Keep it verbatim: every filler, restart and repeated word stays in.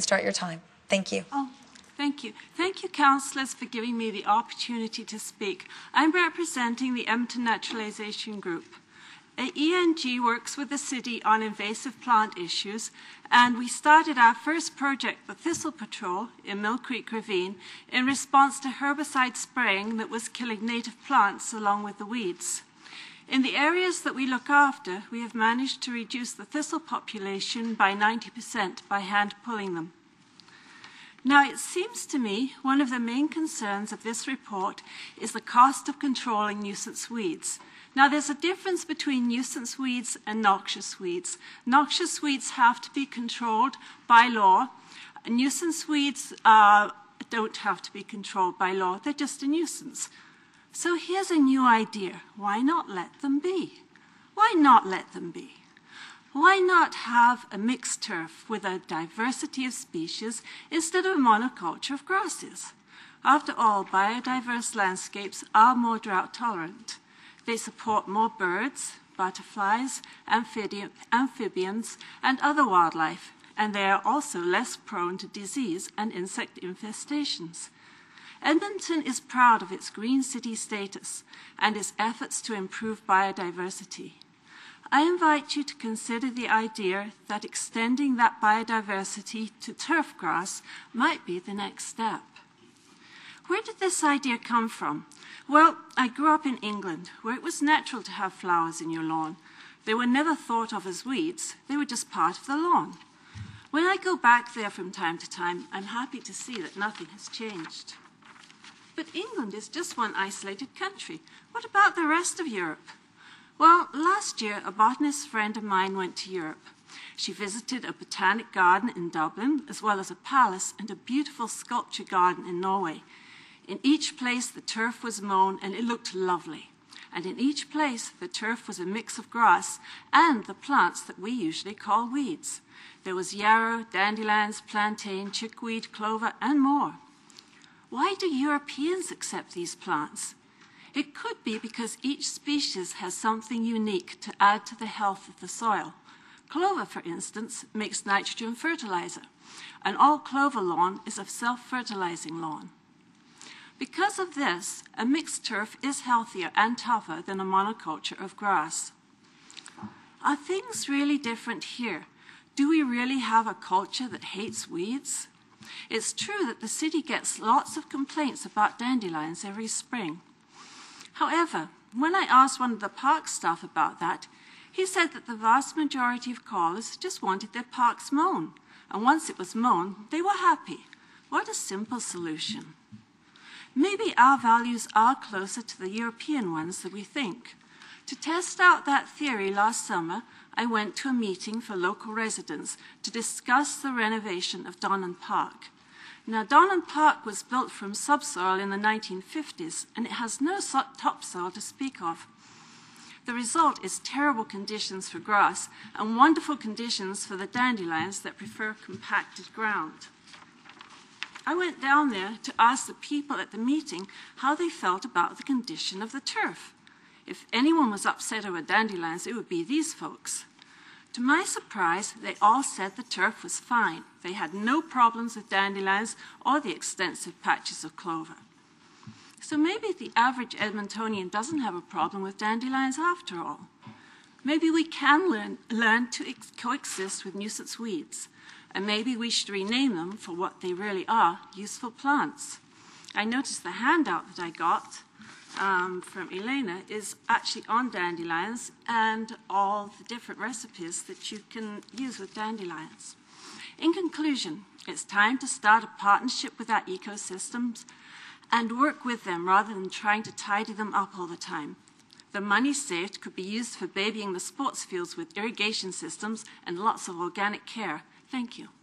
start your time. Thank you. Oh, thank you. Thank you, councillors, for giving me the opportunity to speak. I'm representing the Edmonton Naturalization Group. E N G works with the city on invasive plant issues, and we started our first project, the Thistle Patrol, in Mill Creek Ravine, in response to herbicide spraying that was killing native plants along with the weeds. In the areas that we look after, we have managed to reduce the thistle population by ninety percent by hand pulling them. Now, it seems to me one of the main concerns of this report is the cost of controlling nuisance weeds. Now, there's a difference between nuisance weeds and noxious weeds. Noxious weeds have to be controlled by law. Nuisance weeds uh, don't have to be controlled by law. They're just a nuisance. So here's a new idea. Why not let them be? Why not let them be? Why not have a mixed turf with a diversity of species instead of a monoculture of grasses? After all, biodiverse landscapes are more drought tolerant. They support more birds, butterflies, amphibia amphibians, and other wildlife, and they are also less prone to disease and insect infestations. Edmonton is proud of its green city status and its efforts to improve biodiversity. I invite you to consider the idea that extending that biodiversity to turf grass might be the next step. Where did this idea come from? Well, I grew up in England, where it was natural to have flowers in your lawn. They were never thought of as weeds. They were just part of the lawn. When I go back there from time to time, I'm happy to see that nothing has changed. But England is just one isolated country. What about the rest of Europe? Well, last year, a botanist friend of mine went to Europe. She visited a botanic garden in Dublin, as well as a palace and a beautiful sculpture garden in Norway. In each place, the turf was mown, and it looked lovely. And in each place, the turf was a mix of grass and the plants that we usually call weeds. There was yarrow, dandelions, plantain, chickweed, clover, and more. Why do Europeans accept these plants? It could be because each species has something unique to add to the health of the soil. Clover, for instance, makes nitrogen fertilizer, and all clover lawn is a self-fertilizing lawn. Because of this, a mixed turf is healthier and tougher than a monoculture of grass. Are things really different here? Do we really have a culture that hates weeds? It's true that the city gets lots of complaints about dandelions every spring. However, when I asked one of the park staff about that, he said that the vast majority of callers just wanted their parks mown, and once it was mown, they were happy. What a simple solution. Maybe our values are closer to the European ones than we think. To test out that theory last summer, I went to a meeting for local residents to discuss the renovation of Donnan Park. Now, Donnan Park was built from subsoil in the nineteen fifties, and it has no topsoil to speak of. The result is terrible conditions for grass and wonderful conditions for the dandelions that prefer compacted ground. I went down there to ask the people at the meeting how they felt about the condition of the turf. If anyone was upset over dandelions, it would be these folks. To my surprise, they all said the turf was fine. They had no problems with dandelions or the extensive patches of clover. So maybe the average Edmontonian doesn't have a problem with dandelions after all. Maybe we can learn, learn to coexist with nuisance weeds. And maybe we should rename them for what they really are, useful plants. I noticed the handout that I got um, from Elena is actually on dandelions and all the different recipes that you can use with dandelions. In conclusion, it's time to start a partnership with our ecosystems and work with them rather than trying to tidy them up all the time. The money saved could be used for babying the sports fields with irrigation systems and lots of organic care. Thank you.